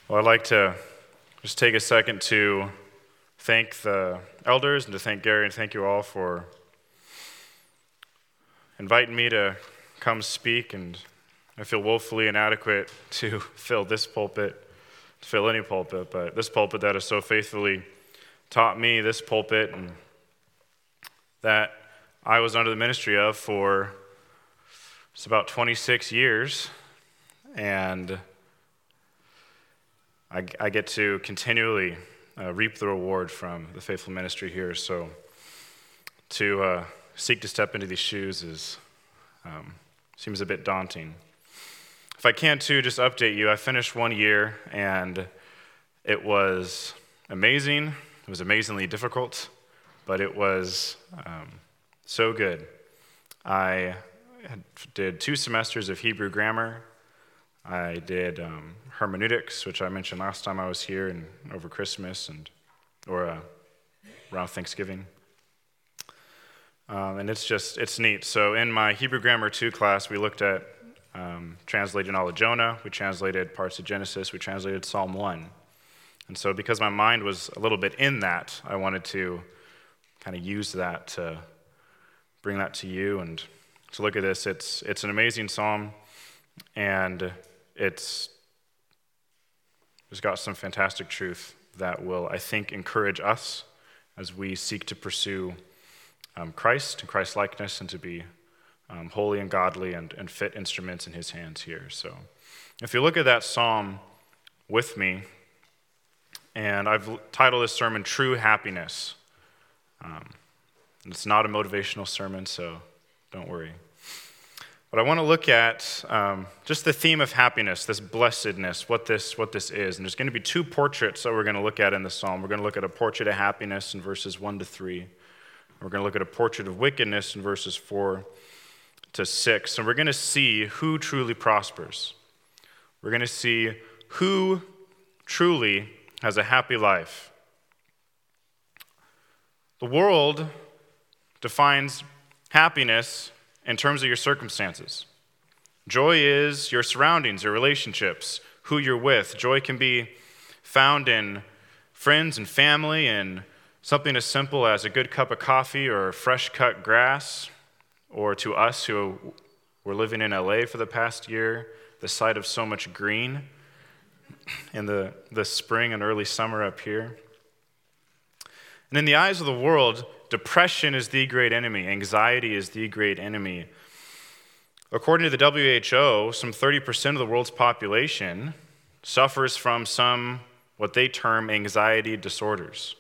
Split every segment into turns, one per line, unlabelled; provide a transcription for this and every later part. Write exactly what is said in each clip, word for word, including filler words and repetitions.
Well, I'd like to just take a second to thank the elders and to thank Gary and thank you all for inviting me to come speak. And I feel woefully inadequate to fill this pulpit, to fill any pulpit, but this pulpit that has so faithfully taught me this pulpit and that I was under the ministry of for just about twenty-six years. And I, I get to continually uh, reap the reward from the faithful ministry here. So to uh, seek to step into these shoes is um, seems a bit daunting. If I can too, just update you. I finished one year, and it was amazing. It was amazingly difficult, but it was um, so good. I had, did two semesters of Hebrew grammar. I did um, hermeneutics, which I mentioned last time I was here and over Christmas and or uh, around Thanksgiving. Um, and it's just, it's neat. So in my Hebrew Grammar two class, we looked at um, translating all of Jonah. We translated parts of Genesis. We translated Psalm one. And so because my mind was a little bit in that, I wanted to kind of use that to bring that to you. And to look at this, it's it's an amazing psalm, and it's it's got some fantastic truth that will, I think, encourage us as we seek to pursue um, Christ and Christ-likeness and to be um, holy and godly and, and fit instruments in his hands here. So if you look at that psalm with me, and I've titled this sermon, True Happiness. Um, it's not a motivational sermon, so don't worry. But I want to look at um, just the theme of happiness, this blessedness, what this what this is. And there's going to be two portraits that we're going to look at in the psalm. We're going to look at a portrait of happiness in verses one to three. We're going to look at a portrait of wickedness in verses four to six. And we're going to see who truly prospers. We're going to see who truly has a happy life. The world defines happiness in terms of your circumstances. Joy is your surroundings, your relationships, who you're with. Joy can be found in friends and family and something as simple as a good cup of coffee or fresh cut grass, or to us who were living in L A for the past year, the sight of so much green in the, the spring and early summer up here. And in the eyes of the world, depression is the great enemy. Anxiety is the great enemy. According to the W H O, some thirty percent of the world's population suffers from some, what they term, anxiety disorders.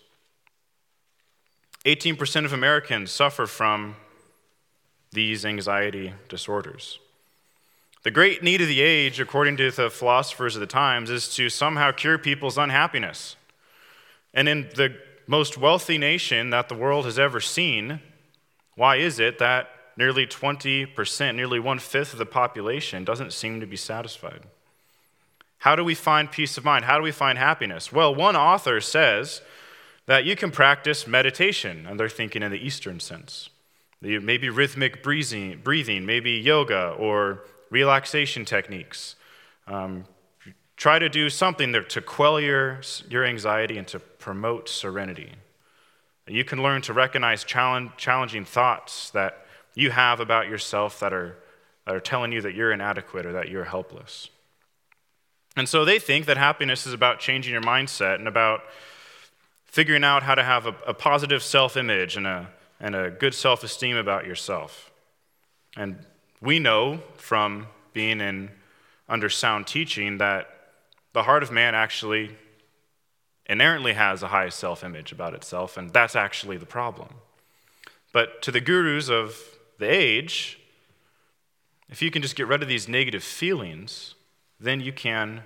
eighteen percent of Americans suffer from these anxiety disorders. The great need of the age, according to the philosophers of the times, is to somehow cure people's unhappiness. And in the most wealthy nation that the world has ever seen, why is it that nearly twenty percent, nearly one-fifth of the population doesn't seem to be satisfied? How do we find peace of mind? How do we find happiness? Well, one author says that you can practice meditation, and they're thinking in the Eastern sense. Maybe rhythmic breathing, breathing, maybe yoga or relaxation techniques. Um, Try to do something there to quell your, your anxiety and to promote serenity. You can learn to recognize challenge, challenging thoughts that you have about yourself that are, that are telling you that you're inadequate or that you're helpless. And so they think that happiness is about changing your mindset and about figuring out how to have a, a positive self-image and a, and a good self-esteem about yourself. And we know from being in under sound teaching that the heart of man actually inherently has a high self-image about itself, and that's actually the problem. But to the gurus of the age, if you can just get rid of these negative feelings, then you can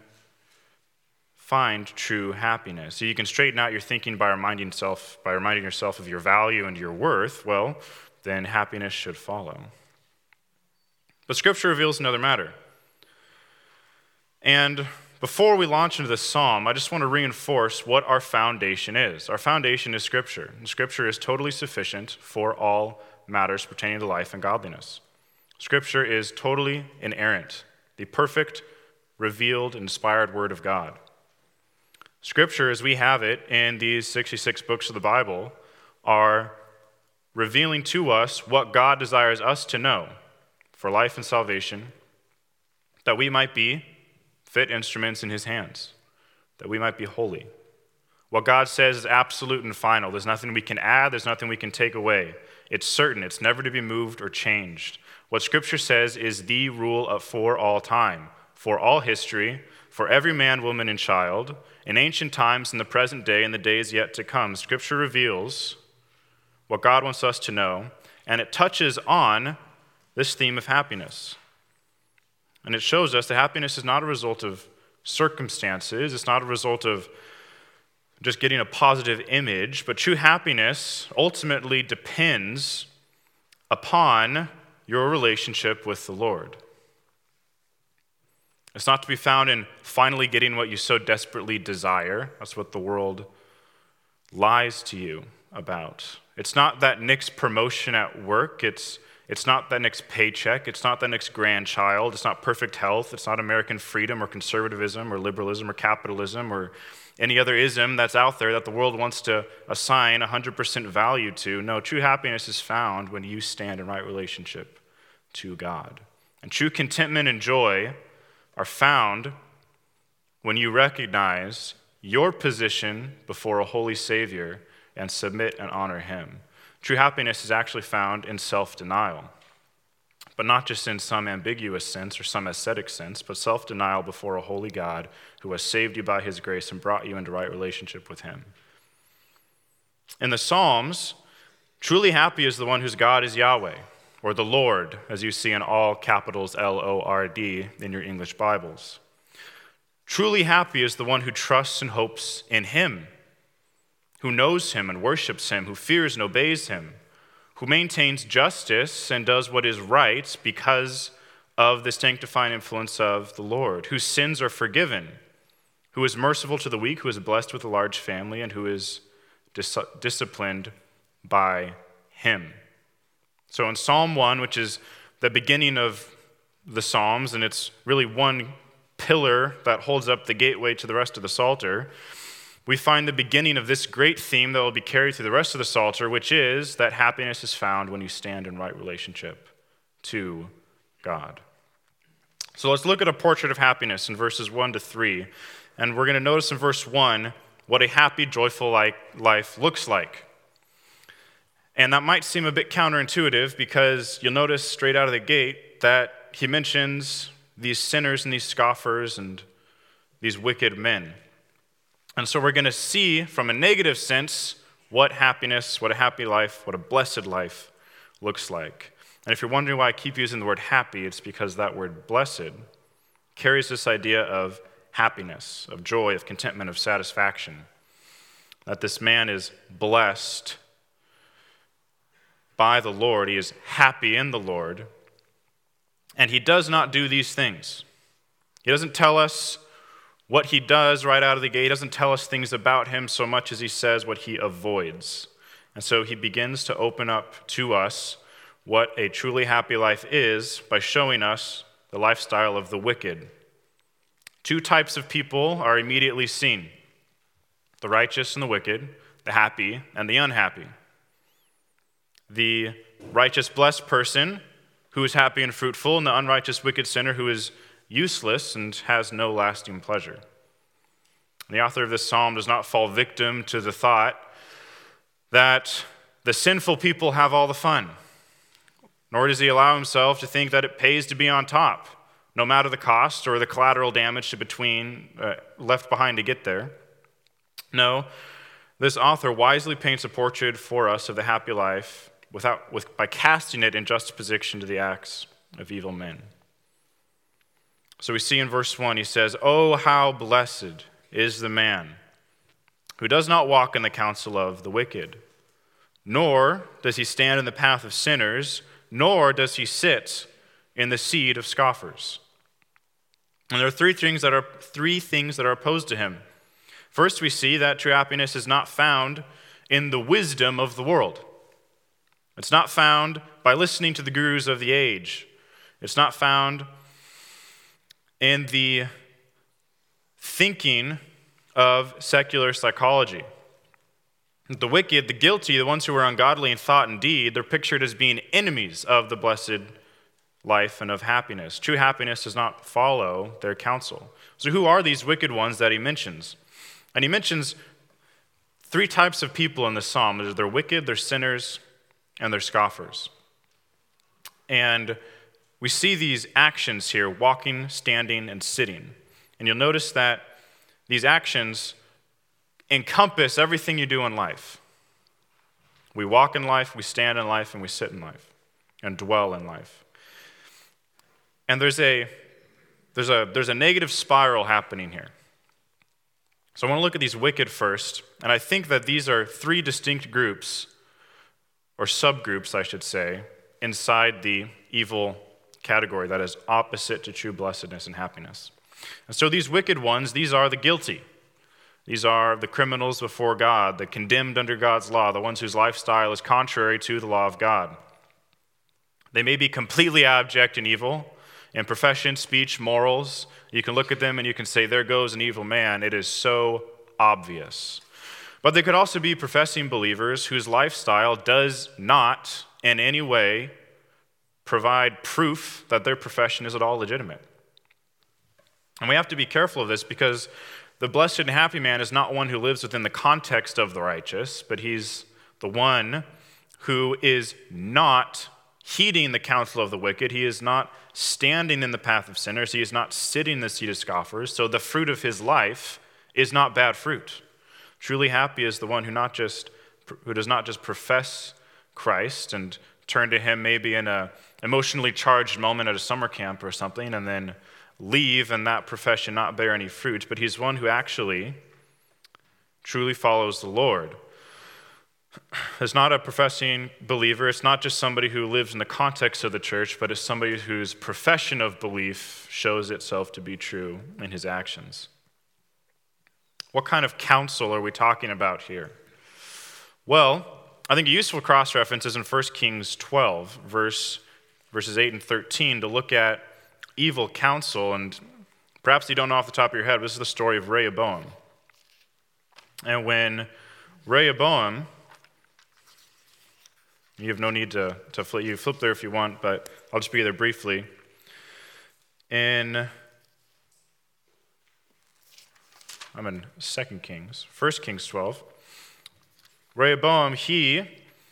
find true happiness. So you can straighten out your thinking by reminding yourself, by reminding yourself of your value and your worth. Well, then happiness should follow. But Scripture reveals another matter. And before we launch into this psalm, I just want to reinforce what our foundation is. Our foundation is Scripture. And Scripture is totally sufficient for all matters pertaining to life and godliness. Scripture is totally inerrant, the perfect, revealed, inspired Word of God. Scripture, as we have it in these sixty-six books of the Bible, are revealing to us what God desires us to know for life and salvation, that we might be fit instruments in his hands, that we might be holy. What God says is absolute and final. There's nothing we can add, there's nothing we can take away. It's certain, it's never to be moved or changed. What Scripture says is the rule of for all time, for all history, for every man, woman, and child, in ancient times, in the present day, and the days yet to come. Scripture reveals what God wants us to know, and it touches on this theme of happiness. And it shows us that happiness is not a result of circumstances, it's not a result of just getting a positive image, but true happiness ultimately depends upon your relationship with the Lord. It's not to be found in finally getting what you so desperately desire. That's what the world lies to you about. It's not that next promotion at work. It's, it's not that next paycheck. It's not that next grandchild. It's not perfect health. It's not American freedom or conservatism or liberalism or capitalism or any other ism that's out there that the world wants to assign one hundred percent value to. No, true happiness is found when you stand in right relationship to God. And true contentment and joy are found when you recognize your position before a holy Savior and submit and honor him. True happiness is actually found in self-denial, but not just in some ambiguous sense or some ascetic sense, but self-denial before a holy God who has saved you by his grace and brought you into right relationship with him. In the Psalms, truly happy is the one whose God is Yahweh, or the Lord, as you see in all capitals L O R D in your English Bibles. Truly happy is the one who trusts and hopes in him, who knows him and worships him, who fears and obeys him, who maintains justice and does what is right because of the sanctifying influence of the Lord, whose sins are forgiven, who is merciful to the weak, who is blessed with a large family, and who is dis- disciplined by him. So in Psalm one, which is the beginning of the Psalms, and it's really one pillar that holds up the gateway to the rest of the Psalter, we find the beginning of this great theme that will be carried through the rest of the Psalter, which is that happiness is found when you stand in right relationship to God. So let's look at a portrait of happiness in verses one to three, and we're going to notice in verse one what a happy, joyful life looks like. And that might seem a bit counterintuitive because you'll notice straight out of the gate that he mentions these sinners and these scoffers and these wicked men. And so we're going to see from a negative sense what happiness, what a happy life, what a blessed life looks like. And if you're wondering why I keep using the word happy, it's because that word blessed carries this idea of happiness, of joy, of contentment, of satisfaction. That this man is blessed by the Lord. He is happy in the Lord. And he does not do these things. He doesn't tell us what he does right out of the gate. He doesn't tell us things about him so much as he says what he avoids. And so he begins to open up to us what a truly happy life is by showing us the lifestyle of the wicked. Two types of people are immediately seen: the righteous and the wicked, the happy and the unhappy. The righteous, blessed person who is happy and fruitful, and the unrighteous, wicked sinner who is useless and has no lasting pleasure. The author of this psalm does not fall victim to the thought that the sinful people have all the fun, nor does he allow himself to think that it pays to be on top, no matter the cost or the collateral damage to between uh, left behind to get there. No, this author wisely paints a portrait for us of the happy life without, with, by casting it in juxtaposition to the acts of evil men. So we see in verse one, he says, "Oh, how blessed is the man who does not walk in the counsel of the wicked, nor does he stand in the path of sinners, nor does he sit in the seat of scoffers." And there are three things that are three things that are opposed to him. First, we see that true happiness is not found in the wisdom of the world. It's not found by listening to the gurus of the age. It's not found in the thinking of secular psychology. The wicked, the guilty, the ones who are ungodly in thought and deed, they're pictured as being enemies of the blessed life and of happiness. True happiness does not follow their counsel. So who are these wicked ones that he mentions? And he mentions three types of people in the psalm. They're wicked, they're sinners, and they're scoffers. And we see these actions here, walking, standing, and sitting. And you'll notice that these actions encompass everything you do in life. We walk in life, we stand in life, and we sit in life, and dwell in life. And there's a there's a there's a negative spiral happening here. So I want to look at these wicked first, and I think that these are three distinct groups, or subgroups, I should say, inside the evil category that is opposite to true blessedness and happiness. And so these wicked ones, these are the guilty. These are the criminals before God, the condemned under God's law, the ones whose lifestyle is contrary to the law of God. They may be completely abject and evil in profession, speech, morals. You can look at them and you can say, there goes an evil man. It is so obvious. But they could also be professing believers whose lifestyle does not in any way provide proof that their profession is at all legitimate. And we have to be careful of this because the blessed and happy man is not one who lives within the context of the righteous, but he's the one who is not heeding the counsel of the wicked. He is not standing in the path of sinners. He is not sitting in the seat of scoffers. So the fruit of his life is not bad fruit. Truly happy is the one who not just who does not just profess Christ and turn to him maybe in a emotionally charged moment at a summer camp or something and then leave and that profession not bear any fruit, but he's one who actually truly follows the Lord. It's not a professing believer. It's not just somebody who lives in the context of the church, but it's somebody whose profession of belief shows itself to be true in his actions. What kind of counsel are we talking about here? Well, I think a useful cross-reference is in First Kings twelve, verse, verses eight and thirteen, to look at evil counsel. And perhaps you don't know off the top of your head, this is the story of Rehoboam. And when Rehoboam, you have no need to, to flip, you flip there if you want, but I'll just be there briefly. In, I'm in Second Kings, First Kings twelve. Rehoboam, he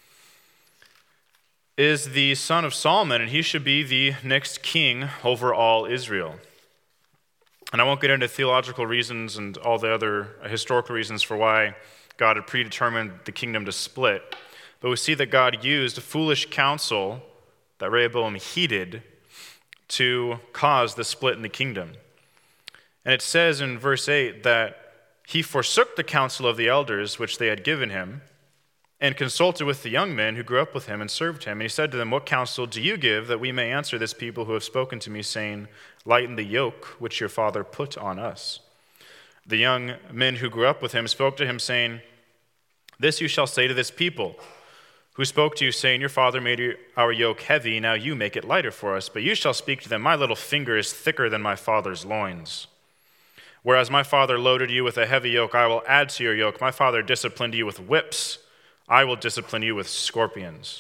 is the son of Solomon, and he should be the next king over all Israel. And I won't get into theological reasons and all the other historical reasons for why God had predetermined the kingdom to split, but we see that God used foolish counsel that Rehoboam heeded to cause the split in the kingdom. And it says in verse eight that he forsook the counsel of the elders which they had given him, and consulted with the young men who grew up with him and served him. And he said to them, what counsel do you give that we may answer this people who have spoken to me, saying, lighten the yoke which your father put on us? The young men who grew up with him spoke to him, saying, this you shall say to this people, who spoke to you, saying, your father made our yoke heavy, now you make it lighter for us. But you shall speak to them, my little finger is thicker than my father's loins. Whereas my father loaded you with a heavy yoke, I will add to your yoke. My father disciplined you with whips, I will discipline you with scorpions.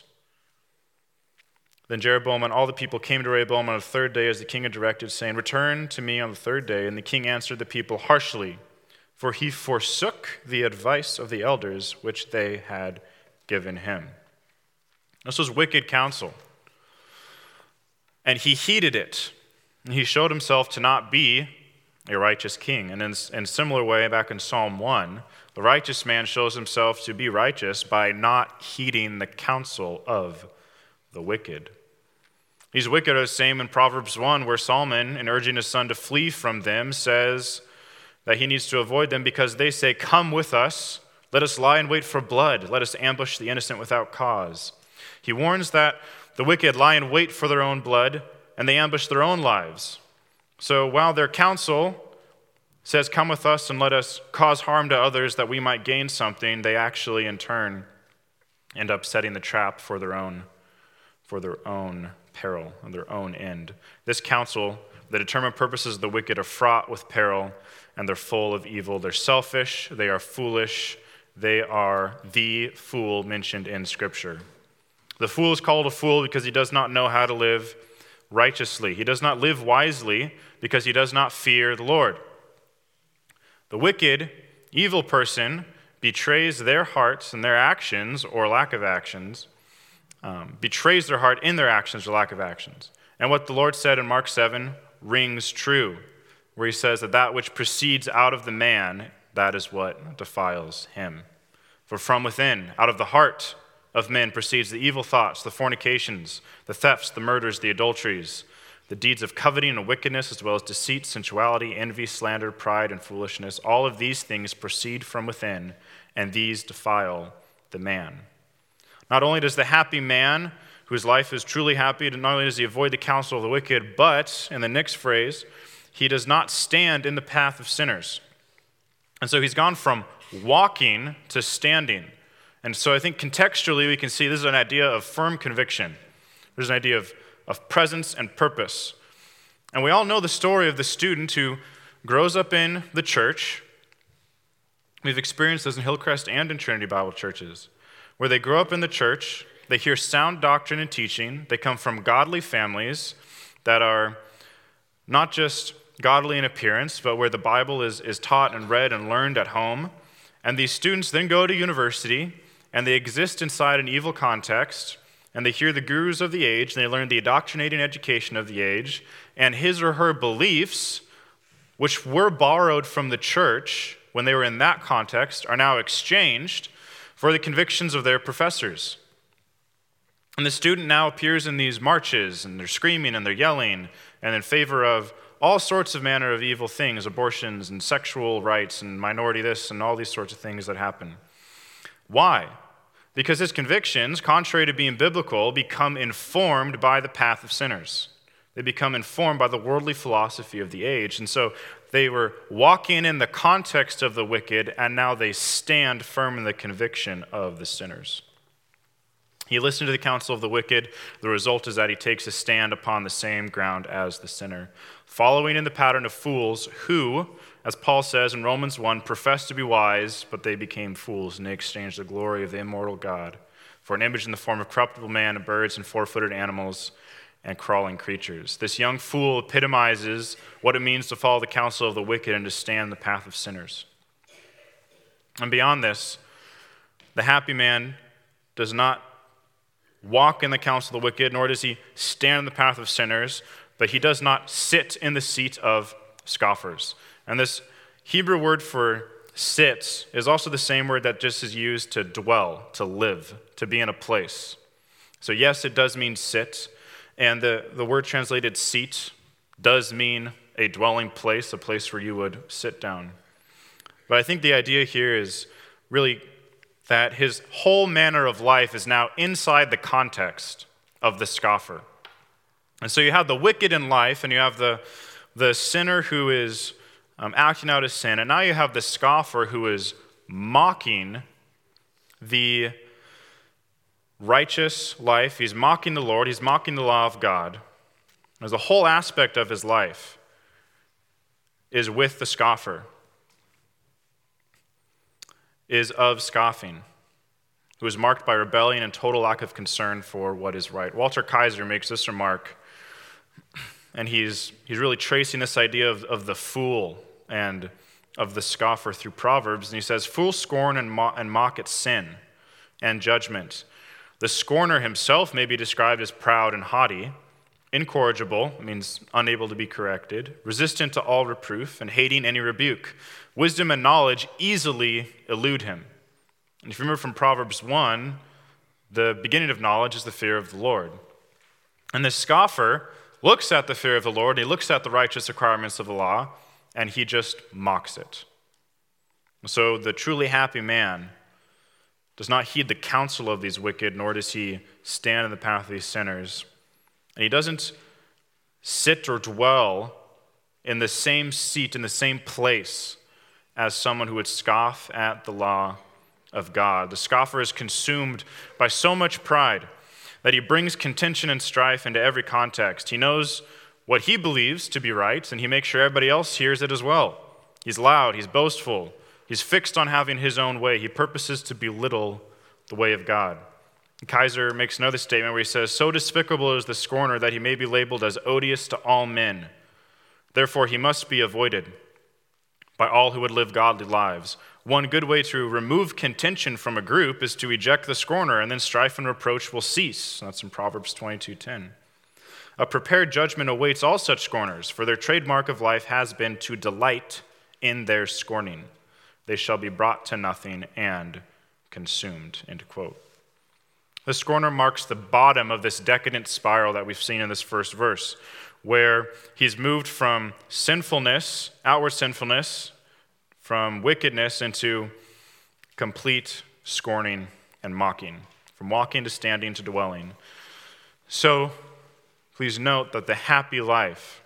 Then Jeroboam and all the people came to Rehoboam on the third day as the king had directed, saying, return to me on the third day. And the king answered the people harshly, for he forsook the advice of the elders which they had given him. This was wicked counsel. And he heeded it. And he showed himself to not be a righteous king. And in a similar way, back in Psalm one, the righteous man shows himself to be righteous by not heeding the counsel of the wicked. These wicked are the same in Proverbs one, where Solomon, in urging his son to flee from them, says that he needs to avoid them because they say, come with us, let us lie in wait for blood, let us ambush the innocent without cause. He warns that the wicked lie in wait for their own blood, and they ambush their own lives. So while their counsel says, come with us and let us cause harm to others that we might gain something, they actually in turn end up setting the trap for their own, for their own peril and their own end. This counsel The determined purposes of the wicked are fraught with peril, and they're full of evil. They're selfish, they are foolish, they are the fool mentioned in Scripture. The fool is called a fool because he does not know how to live righteously. He does not live wisely because he does not fear the Lord. The wicked, evil person betrays their hearts and their actions or lack of actions, um, betrays their heart in their actions or lack of actions. And what the Lord said in Mark seven rings true, where he says that that which proceeds out of the man, that is what defiles him. For from within, out of the heart of men proceeds the evil thoughts, the fornications, the thefts, the murders, the adulteries, the deeds of coveting and wickedness, as well as deceit, sensuality, envy, slander, pride, and foolishness. All of these things proceed from within, and these defile the man. Not only does the happy man, whose life is truly happy, not only does he avoid the counsel of the wicked, but, in the next phrase, he does not stand in the path of sinners. And so he's gone from walking to standing. And so I think contextually we can see this is an idea of firm conviction. There's an idea of, of presence and purpose. And we all know the story of the student who grows up in the church. We've experienced this in Hillcrest and in Trinity Bible churches, where they grow up in the church, they hear sound doctrine and teaching, they come from godly families that are not just godly in appearance, but where the Bible is, is taught and read and learned at home. And these students then go to university, and they exist inside an evil context, and they hear the gurus of the age, and they learn the indoctrinating education of the age, and his or her beliefs, which were borrowed from the church when they were in that context, are now exchanged for the convictions of their professors. And the student now appears in these marches, and they're screaming and they're yelling, and in favor of all sorts of manner of evil things, abortions and sexual rights and minority this and all these sorts of things that happen. Why? Because his convictions, contrary to being biblical, become informed by the path of sinners. They become informed by the worldly philosophy of the age. And so they were walking in the context of the wicked, and now they stand firm in the conviction of the sinners. He listened to the counsel of the wicked. The result is that he takes a stand upon the same ground as the sinner, following in the pattern of fools who, as Paul says in Romans one, professed to be wise, but they became fools, and they exchanged the glory of the immortal God for an image in the form of corruptible man and birds and four-footed animals and crawling creatures. This young fool epitomizes what it means to follow the counsel of the wicked and to stand in the path of sinners. And beyond this, the happy man does not walk in the counsel of the wicked, nor does he stand in the path of sinners, but he does not sit in the seat of scoffers. And this Hebrew word for sit is also the same word that just is used to dwell, to live, to be in a place. So yes, it does mean sit, and the, the word translated seat does mean a dwelling place, a place where you would sit down. But I think the idea here is really that his whole manner of life is now inside the context of the scoffer. And so you have the wicked in life, and you have the, the sinner who is um, acting out his sin, and now you have the scoffer who is mocking the righteous life. He's mocking the Lord. He's mocking the law of God. As the whole aspect of his life is with the scoffer, is of scoffing, who is marked by rebellion and total lack of concern for what is right. Walter Kaiser makes this remark, and he's he's really tracing this idea of, of the fool and of the scoffer through Proverbs, and he says, "Fools scorn and mock, and mock at sin and judgment. The scorner himself may be described as proud and haughty, incorrigible," means unable to be corrected, "resistant to all reproof, and hating any rebuke. Wisdom and knowledge easily elude him." And if you remember from Proverbs one, the beginning of knowledge is the fear of the Lord. And the scoffer looks at the fear of the Lord, he looks at the righteous requirements of the law, and he just mocks it. So the truly happy man does not heed the counsel of these wicked, nor does he stand in the path of these sinners. And he doesn't sit or dwell in the same seat, in the same place as someone who would scoff at the law of God. The scoffer is consumed by so much pride that he brings contention and strife into every context. He knows what he believes to be right, and he makes sure everybody else hears it as well. He's loud, he's boastful, he's fixed on having his own way. He purposes to belittle the way of God. Kaiser makes another statement where he says, "So despicable is the scorner that he may be labeled as odious to all men. Therefore he must be avoided by all who would live godly lives. One good way to remove contention from a group is to eject the scorner, and then strife and reproach will cease." That's in Proverbs twenty-two ten. "A prepared judgment awaits all such scorners, for their trademark of life has been to delight in their scorning. They shall be brought to nothing and consumed." End quote. The scorner marks the bottom of this decadent spiral that we've seen in this first verse, where he's moved from sinfulness, outward sinfulness, from wickedness into complete scorning and mocking, from walking to standing to dwelling. So please note that the happy life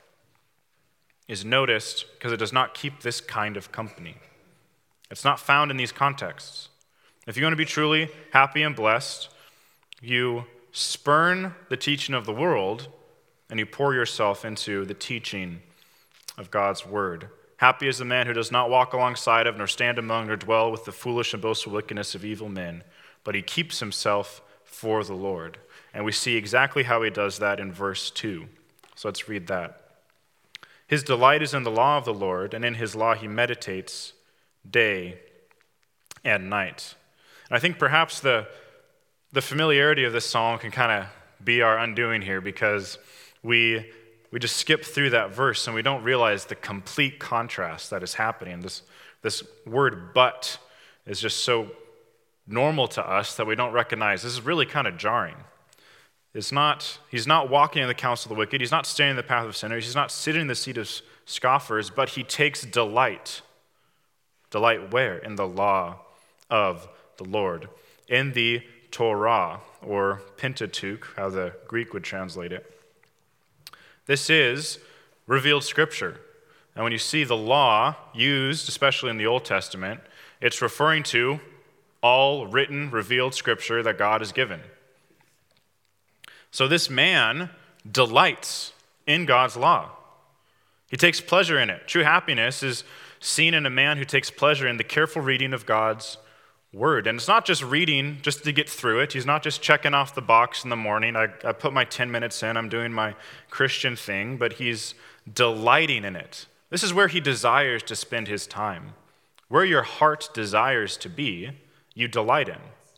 is noticed because it does not keep this kind of company. It's not found in these contexts. If you want to be truly happy and blessed, you spurn the teaching of the world and you pour yourself into the teaching of God's word. Happy is the man who does not walk alongside of, nor stand among, nor dwell with the foolish and boastful wickedness of evil men, but he keeps himself for the Lord. And we see exactly how he does that in verse two. So let's read that. "His delight is in the law of the Lord, and in his law he meditates day and night." And I think perhaps the, the familiarity of this psalm can kind of be our undoing here, because we, we just skip through that verse and we don't realize the complete contrast that is happening. This, this word "but" is just so normal to us that we don't recognize. This is really kind of jarring. It's not, he's not walking in the counsel of the wicked. He's not standing in the path of sinners. He's not sitting in the seat of scoffers, but he takes delight. Delight where? In the law of the Lord. In the Torah, or Pentateuch, how the Greek would translate it. This is revealed scripture. And when you see the law used, especially in the Old Testament, it's referring to all written, revealed scripture that God has given. So this man delights in God's law. He takes pleasure in it. True happiness is seen in a man who takes pleasure in the careful reading of God's word. And it's not just reading just to get through it. He's not just checking off the box in the morning. I, I put my ten minutes in, I'm doing my Christian thing, but he's delighting in it. This is where he desires to spend his time. Where your heart desires to be, you delight in.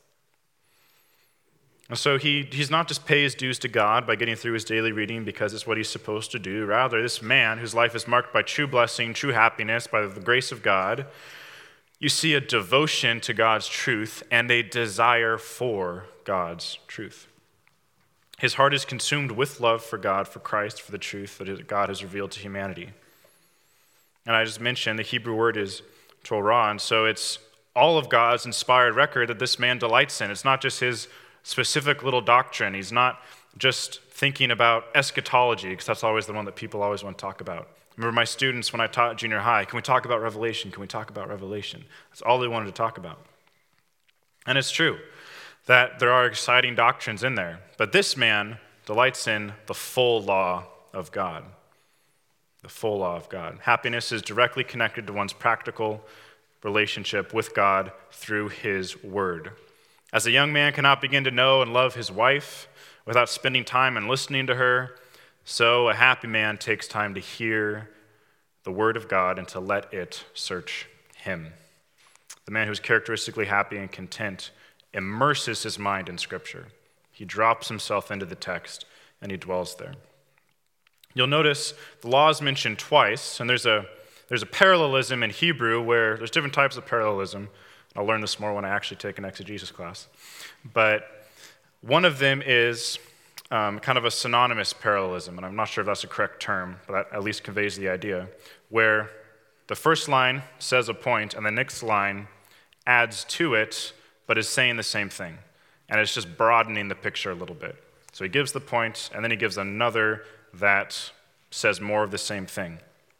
And so he, he's not just pay his dues to God by getting through his daily reading because it's what he's supposed to do. Rather, this man whose life is marked by true blessing, true happiness, by the grace of God, you see a devotion to God's truth and a desire for God's truth. His heart is consumed with love for God, for Christ, for the truth that God has revealed to humanity. And I just mentioned the Hebrew word is Torah, and so it's all of God's inspired record that this man delights in. It's not just his specific little doctrine. He's not just thinking about eschatology, because that's always the one that people always want to talk about. Remember my students when I taught junior high, can we talk about Revelation? Can we talk about Revelation? That's all they wanted to talk about. And it's true that there are exciting doctrines in there, but this man delights in the full law of God. The full law of God. Happiness is directly connected to one's practical relationship with God through his word. As a young man cannot begin to know and love his wife without spending time and listening to her, so a happy man takes time to hear the word of God and to let it search him. The man who is characteristically happy and content immerses his mind in Scripture. He drops himself into the text and he dwells there. You'll notice the law is mentioned twice, and there's a there's a parallelism in Hebrew where there's different types of parallelism. I'll learn this more when I actually take an exegesis class. But one of them is um, kind of a synonymous parallelism, and I'm not sure if that's a correct term, but that at least conveys the idea, where the first line says a point, and the next line adds to it, but is saying the same thing. And it's just broadening the picture a little bit. So he gives the point, and then he gives another that says more of the same thing.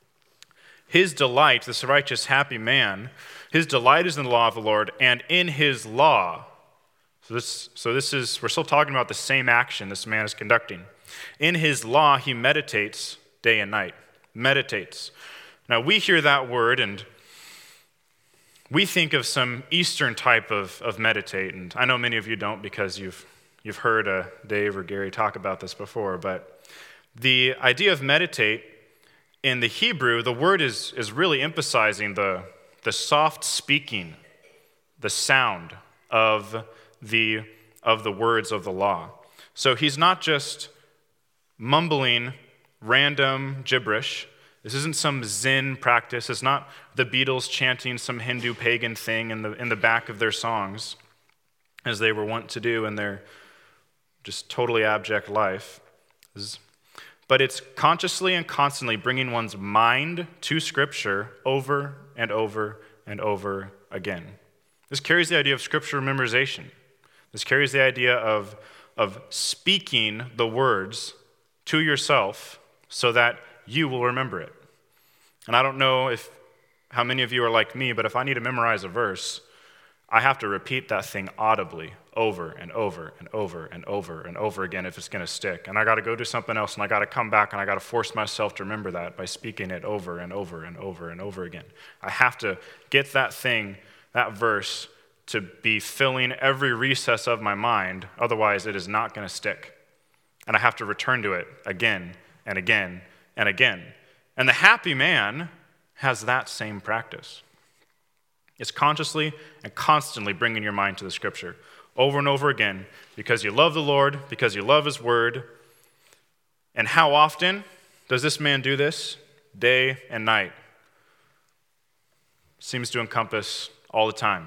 His delight, this righteous, happy man, his delight is in the law of the Lord, and in his law. So this, so this is, we're still talking about the same action this man is conducting. In his law, he meditates day and night. Meditates. Now, we hear that word and we think of some Eastern type of, of meditate, and I know many of you don't because you've you've heard uh, Dave or Gary talk about this before, but the idea of meditate in the Hebrew, the word is, is really emphasizing the, the soft speaking, the sound of the, of the words of the law. So he's not just mumbling random gibberish. This isn't some Zen practice. It's not the Beatles chanting some Hindu pagan thing in the, in the back of their songs, as they were wont to do in their just totally abject life. But it's consciously and constantly bringing one's mind to Scripture over and over and over again. This carries the idea of Scripture memorization. This carries the idea of, of speaking the words to yourself so that you will remember it. And I don't know if how many of you are like me, but if I need to memorize a verse, I have to repeat that thing audibly over and over and over and over and over again if it's going to stick. And I got to go do something else, and I got to come back, and I got to force myself to remember that by speaking it over and over and over and over again. I have to get that thing, that verse, to be filling every recess of my mind. Otherwise, it is not going to stick. And I have to return to it again and again and again. And the happy man has that same practice. It's consciously and constantly bringing your mind to the Scripture over and over again because you love the Lord, because you love His Word. And how often does this man do this? Day and night. Seems to encompass all the time.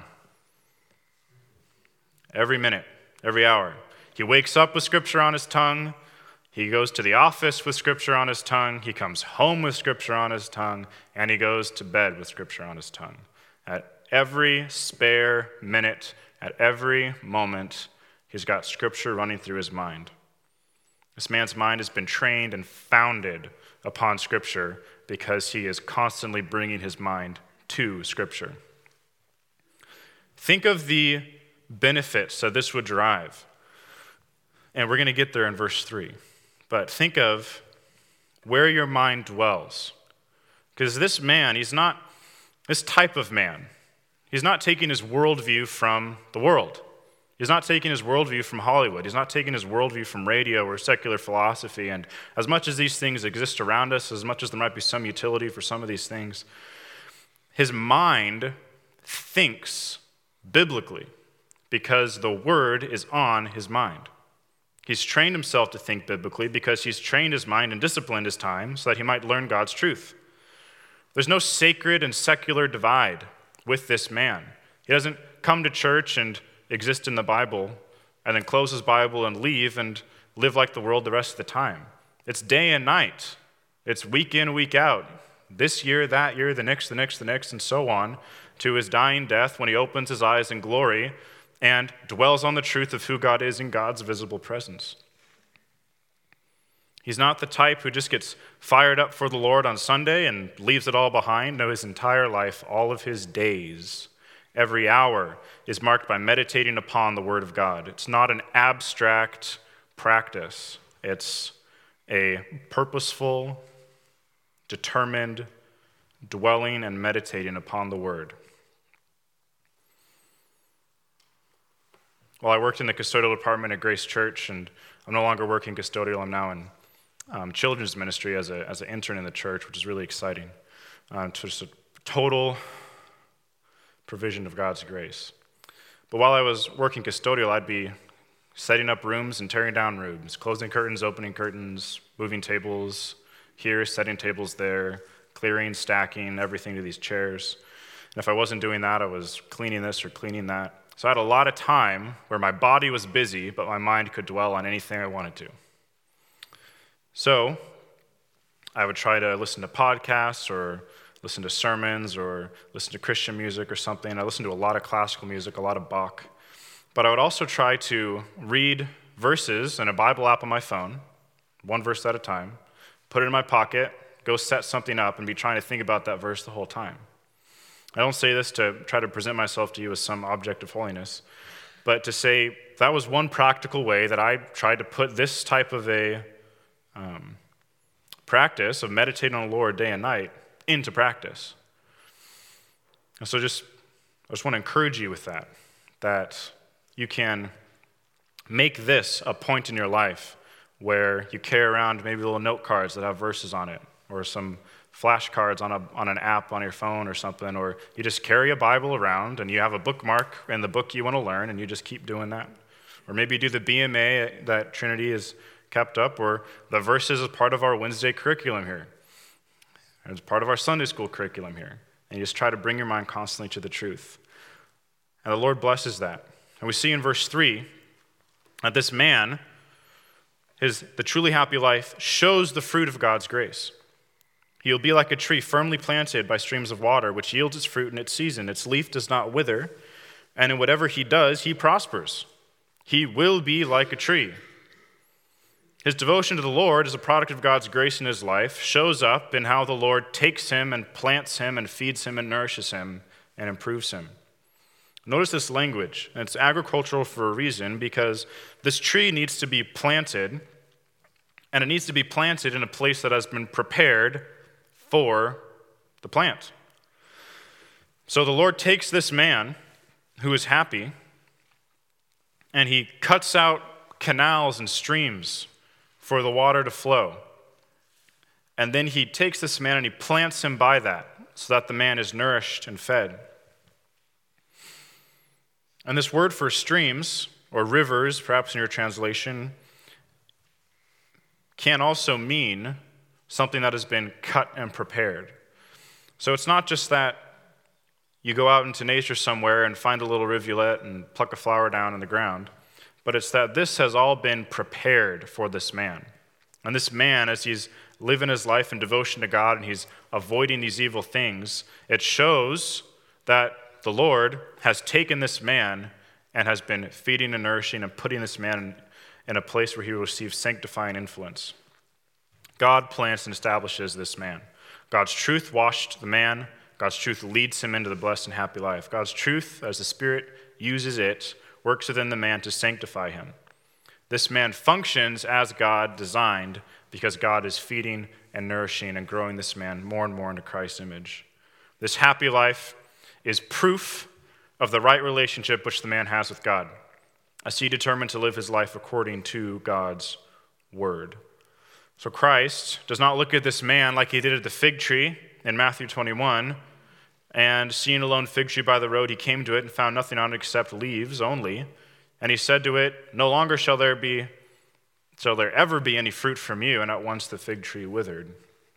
Every minute, every hour. He wakes up with Scripture on his tongue. He goes to the office with Scripture on his tongue. He comes home with Scripture on his tongue. And he goes to bed with Scripture on his tongue. At every spare minute, at every moment, he's got Scripture running through his mind. This man's mind has been trained and founded upon Scripture because he is constantly bringing his mind to Scripture. Think of the benefits that this would derive. And we're going to get there in verse three. But think of where your mind dwells. Because this man, he's not, this type of man, he's not taking his worldview from the world. He's not taking his worldview from Hollywood. He's not taking his worldview from radio or secular philosophy. And as much as these things exist around us, as much as there might be some utility for some of these things, his mind thinks biblically because the Word is on his mind. He's trained himself to think biblically because he's trained his mind and disciplined his time so that he might learn God's truth. There's no sacred and secular divide with this man. He doesn't come to church and exist in the Bible and then close his Bible and leave and live like the world the rest of the time. It's day and night. It's week in, week out. This year, that year, the next, the next, the next, and so on, to his dying death when he opens his eyes in glory and dwells on the truth of who God is in God's visible presence. He's not the type who just gets fired up for the Lord on Sunday and leaves it all behind. No, his entire life, all of his days, every hour is marked by meditating upon the Word of God. It's not an abstract practice. It's a purposeful, determined dwelling and meditating upon the Word. Well, I worked in the custodial department at Grace Church, and I'm no longer working custodial. I'm now in um, children's ministry as a as an intern in the church, which is really exciting. Um, just a total provision of God's grace. But while I was working custodial, I'd be setting up rooms and tearing down rooms, closing curtains, opening curtains, moving tables here, setting tables there, clearing, stacking, everything to these chairs. And if I wasn't doing that, I was cleaning this or cleaning that. So I had a lot of time where my body was busy, but my mind could dwell on anything I wanted to. So I would try to listen to podcasts or listen to sermons or listen to Christian music or something. I listened to a lot of classical music, a lot of Bach. But I would also try to read verses in a Bible app on my phone, one verse at a time, put it in my pocket, go set something up, and be trying to think about that verse the whole time. I don't say this to try to present myself to you as some object of holiness, but to say that was one practical way that I tried to put this type of a um, practice of meditating on the Lord day and night into practice. And so just, I just want to encourage you with that, that you can make this a point in your life where you carry around maybe little note cards that have verses on it, or some flashcards on a on an app on your phone or something, or you just carry a Bible around and you have a bookmark in the book you want to learn and you just keep doing that. Or maybe you do the B M A that Trinity has kept up, or the verses is part of our Wednesday curriculum here. It's part of our Sunday school curriculum here. And you just try to bring your mind constantly to the truth. And the Lord blesses that. And we see in verse three that this man, his the truly happy life, shows the fruit of God's grace. He will be like a tree firmly planted by streams of water, which yields its fruit in its season. Its leaf does not wither, and in whatever he does, he prospers. He will be like a tree. His devotion to the Lord as a product of God's grace in his life shows up in how the Lord takes him and plants him and feeds him and nourishes him and improves him. Notice this language. It's agricultural for a reason, because this tree needs to be planted, and it needs to be planted in a place that has been prepared for the plant. So the Lord takes this man who is happy, and he cuts out canals and streams for the water to flow. And then he takes this man and he plants him by that, so that the man is nourished and fed. And this word for streams, or rivers, perhaps in your translation, can also mean something that has been cut and prepared. So it's not just that you go out into nature somewhere and find a little rivulet and pluck a flower down in the ground, but it's that this has all been prepared for this man. And this man, as he's living his life in devotion to God and he's avoiding these evil things, it shows that the Lord has taken this man and has been feeding and nourishing and putting this man in a place where he will receive sanctifying influence. God plants and establishes this man. God's truth washed the man. God's truth leads him into the blessed and happy life. God's truth, as the Spirit uses it, works within the man to sanctify him. This man functions as God designed because God is feeding and nourishing and growing this man more and more into Christ's image. This happy life is proof of the right relationship which the man has with God, as he determined to live his life according to God's word. So Christ does not look at this man like he did at the fig tree in Matthew twenty-one, and seeing a lone fig tree by the road, he came to it and found nothing on it except leaves only. And he said to it, "No longer shall there be, shall there ever be any fruit from you." And at once the fig tree withered.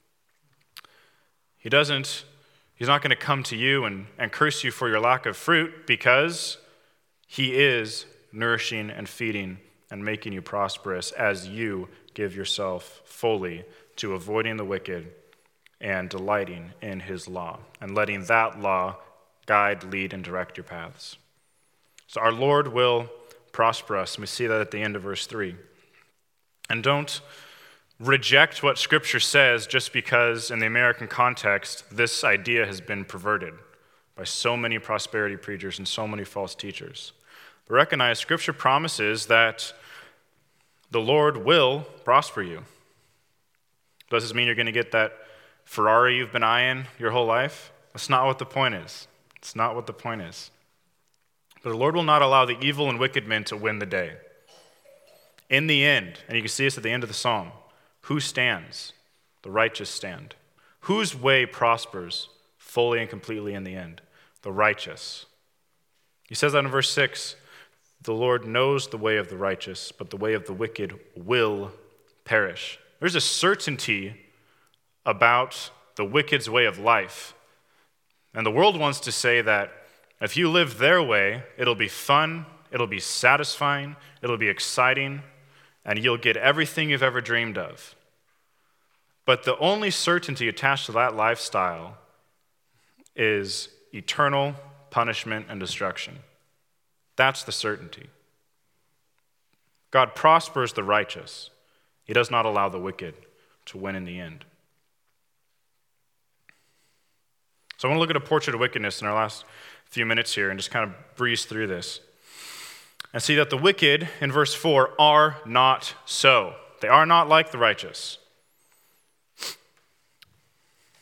He doesn't, he's not going to come to you and, and curse you for your lack of fruit, because he is nourishing and feeding and making you prosperous as you give yourself fully to avoiding the wicked and delighting in his law and letting that law guide, lead, and direct your paths. So our Lord will prosper us, and we see that at the end of verse three. And don't reject what Scripture says just because in the American context this idea has been perverted by so many prosperity preachers and so many false teachers. But recognize Scripture promises that the Lord will prosper you. Does this mean you're going to get that Ferrari you've been eyeing your whole life? That's not what the point is. It's not what the point is. But the Lord will not allow the evil and wicked men to win the day. In the end, and you can see this at the end of the psalm, who stands? The righteous stand. Whose way prospers fully and completely in the end? The righteous. He says that in verse six, the Lord knows the way of the righteous, but the way of the wicked will perish. There's a certainty about the wicked's way of life. And the world wants to say that if you live their way, it'll be fun, it'll be satisfying, it'll be exciting, and you'll get everything you've ever dreamed of. But the only certainty attached to that lifestyle is eternal punishment and destruction. That's the certainty. God prospers the righteous. He does not allow the wicked to win in the end. So I want to look at a portrait of wickedness in our last few minutes here and just kind of breeze through this. And see that the wicked, in verse four, are not so. They are not like the righteous.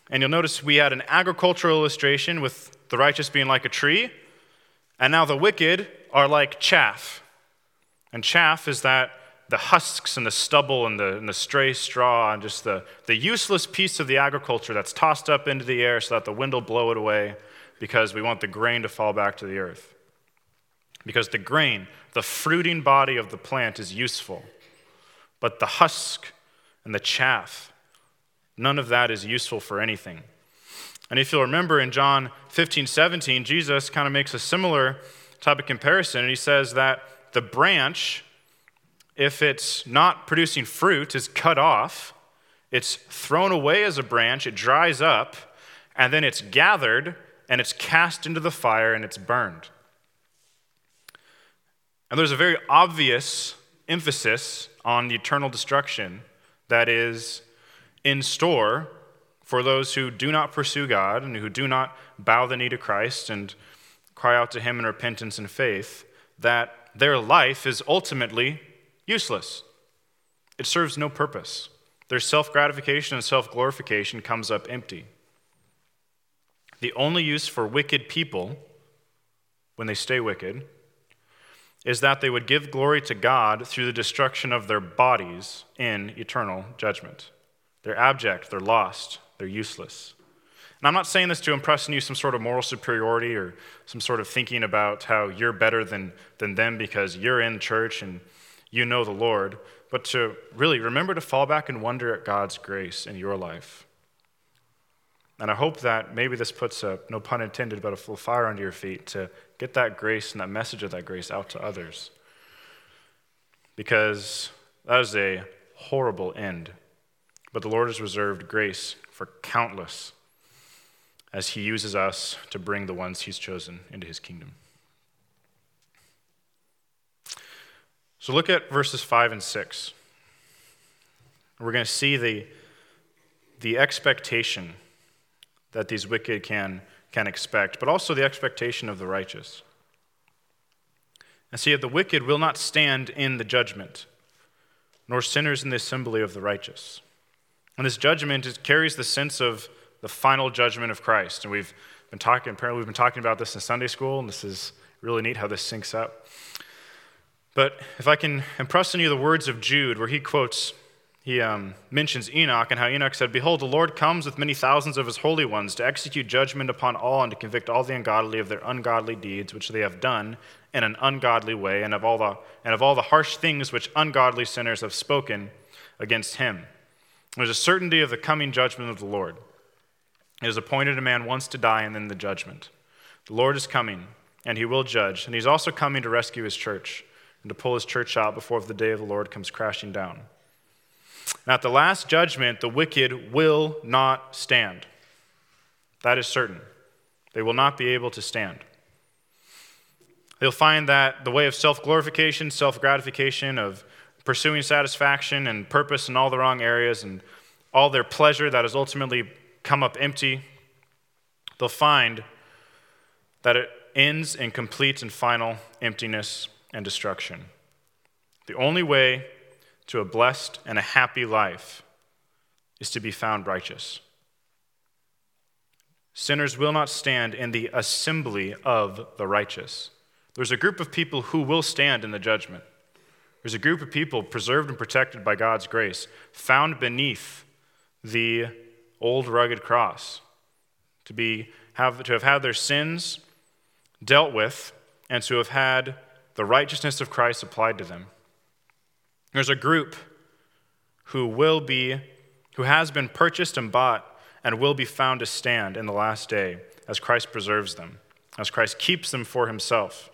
And you'll notice we had an agricultural illustration with the righteous being like a tree, and now the wicked are like chaff. And chaff is that the husks and the stubble and the, and the stray straw and just the, the useless piece of the agriculture that's tossed up into the air so that the wind will blow it away because we want the grain to fall back to the earth. Because the grain, the fruiting body of the plant is useful, but the husk and the chaff, none of that is useful for anything. And if you'll remember in John fifteen, seventeen, Jesus kind of makes a similar type of comparison, and he says that the branch, if it's not producing fruit, is cut off, it's thrown away as a branch, it dries up, and then it's gathered, and it's cast into the fire, and it's burned. And there's a very obvious emphasis on the eternal destruction that is in store for those who do not pursue God and who do not bow the knee to Christ and cry out to him in repentance and faith, that their life is ultimately useless. It serves no purpose. Their self-gratification and self-glorification comes up empty. The only use for wicked people, when they stay wicked, is that they would give glory to God through the destruction of their bodies in eternal judgment. They're abject, they're lost, they're useless. And I'm not saying this to impress on you some sort of moral superiority or some sort of thinking about how you're better than, than them because you're in church and you know the Lord, but to really remember to fall back and wonder at God's grace in your life. And I hope that maybe this puts a, no pun intended, but a full fire under your feet to get that grace and that message of that grace out to others. Because that is a horrible end. But the Lord has reserved grace for countless as he uses us to bring the ones he's chosen into his kingdom. So look at verses five and six. We're going to see the, the expectation that these wicked can, can expect, but also the expectation of the righteous. And see, the wicked will not stand in the judgment, nor sinners in the assembly of the righteous. And this judgment is, carries the sense of the final judgment of Christ. And we've been talking, apparently we've been talking about this in Sunday school, and this is really neat how this syncs up. But if I can impress on you the words of Jude, where he quotes, he um, mentions Enoch, and how Enoch said, "Behold, the Lord comes with many thousands of his holy ones to execute judgment upon all and to convict all the ungodly of their ungodly deeds, which they have done in an ungodly way, and of all the, and of all the harsh things which ungodly sinners have spoken against him." There's a certainty of the coming judgment of the Lord. It is appointed a man once to die and then the judgment. The Lord is coming, and he will judge, and he's also coming to rescue his church and to pull his church out before the day of the Lord comes crashing down. And at the last judgment, the wicked will not stand. That is certain. They will not be able to stand. They'll find that the way of self-glorification, self-gratification, of pursuing satisfaction and purpose in all the wrong areas, and all their pleasure that has ultimately come up empty, they'll find that it ends in complete and final emptiness and destruction. The only way to a blessed and a happy life is to be found righteous. Sinners will not stand in the assembly of the righteous. There's a group of people who will stand in the judgment. There's a group of people preserved and protected by God's grace, found beneath the old rugged cross, to be have to have had their sins dealt with, and to have had the righteousness of Christ applied to them. There's a group who will be, who has been purchased and bought, and will be found to stand in the last day as Christ preserves them, as Christ keeps them for himself.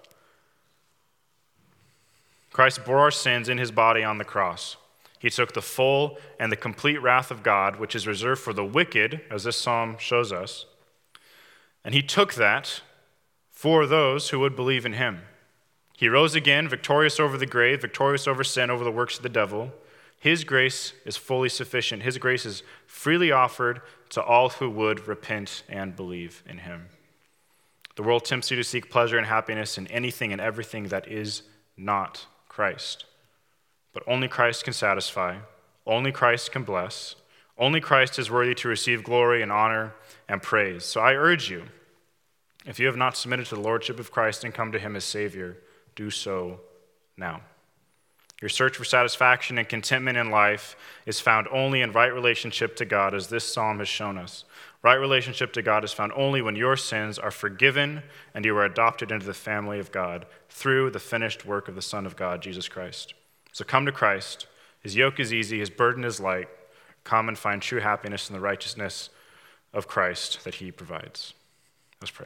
Christ bore our sins in his body on the cross. He took the full and the complete wrath of God, which is reserved for the wicked, as this psalm shows us, and he took that for those who would believe in him. He rose again, victorious over the grave, victorious over sin, over the works of the devil. His grace is fully sufficient. His grace is freely offered to all who would repent and believe in him. The world tempts you to seek pleasure and happiness in anything and everything that is not Christ. But only Christ can satisfy, only Christ can bless, Only Christ is worthy to receive glory and honor and praise. So I urge you, if you have not submitted to the lordship of Christ and come to him as Savior, do so now. Your search for satisfaction and contentment in life is found only in right relationship to God, as this psalm has shown us. Right relationship to God is found only when your sins are forgiven and you are adopted into the family of God through the finished work of the Son of God, Jesus Christ. So come to Christ. His yoke is easy, his burden is light. Come and find true happiness in the righteousness of Christ that he provides. Let's pray.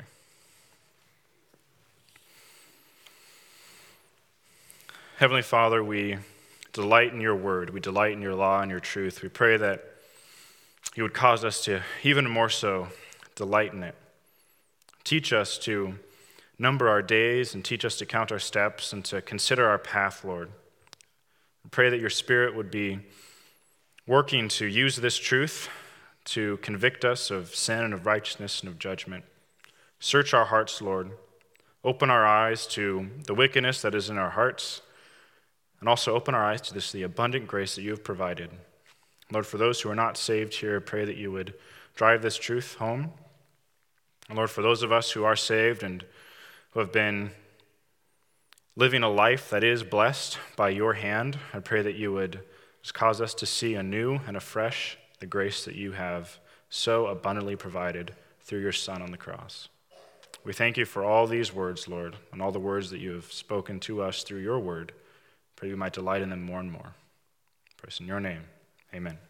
Heavenly Father, we delight in your word. We delight in your law and your truth. We pray that you would cause us to even more so delight in it. Teach us to number our days and teach us to count our steps and to consider our path, Lord. We pray that your Spirit would be working to use this truth to convict us of sin and of righteousness and of judgment. Search our hearts, Lord. Open our eyes to the wickedness that is in our hearts, and also open our eyes to this, the abundant grace that you have provided. Lord, for those who are not saved here, I pray that you would drive this truth home. And Lord, for those of us who are saved and who have been living a life that is blessed by your hand, I pray that you would just cause us to see anew and afresh the grace that you have so abundantly provided through your Son on the cross. We thank you for all these words, Lord, and all the words that you have spoken to us through your word. Pray we might delight in them more and more. Praise in your name. Amen.